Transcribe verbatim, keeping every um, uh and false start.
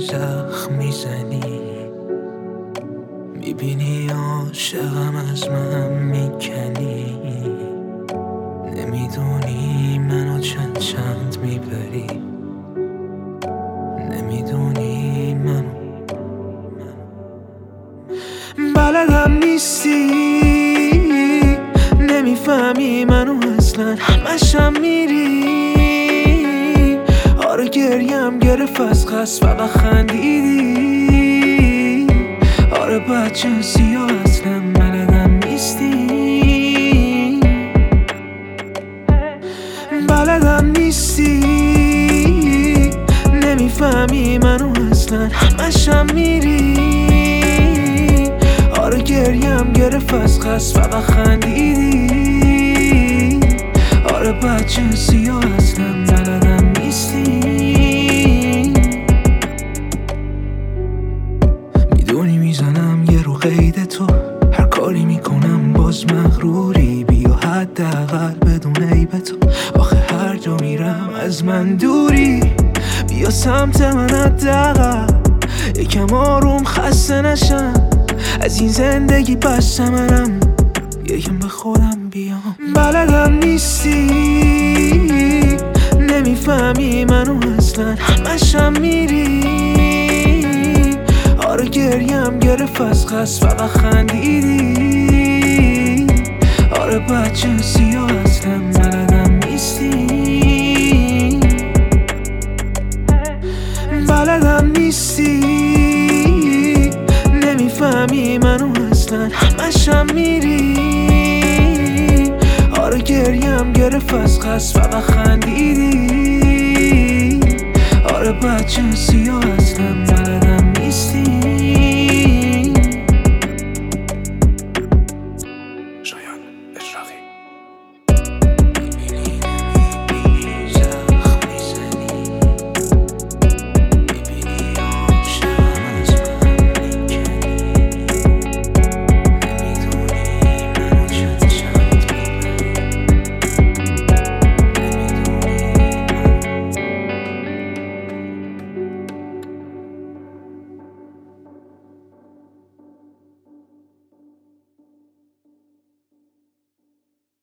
زخم میزنی، میبینی عاشقم از من میکنی، نمیدونی منو چند چند میبری، نمیدونی منو بلدم نیستی، نمیفهمی منو اصلا، همشم میری. آره گریم گرفت از قصد فقط خندیدی. آره بچه سیاه اصلا بلدم نیستی، بلدم نیستی، نمیفهمی منو اصلا، همشم میری. آره گریم گرفت از قصد فقط خندیدی. آره بچه سیاه اصلا بلدم نیستی. میدونی میزنم یه رو قید تو، هر کاری میکنم باز مغروری. بیا حداقل بدون عیب تو، آخه هر جا میرم از من دوری. بیا سمت من حداقل یکم آروم خسته نشم از این زندگی، بس منم یکم به خودم بیام. بلدم نیستی، نمیفهمی منو اصلا، همشم میری. آره گریم گرفت از قصد فقط خندیدی. آره بچه سیاه اصلا بلدم نیستی، بلدم نیستی، نمیفهمی منو اصلا، همشم میری. آره گریم گرفت از قصد فقط خندیدی. آره بچه سیاه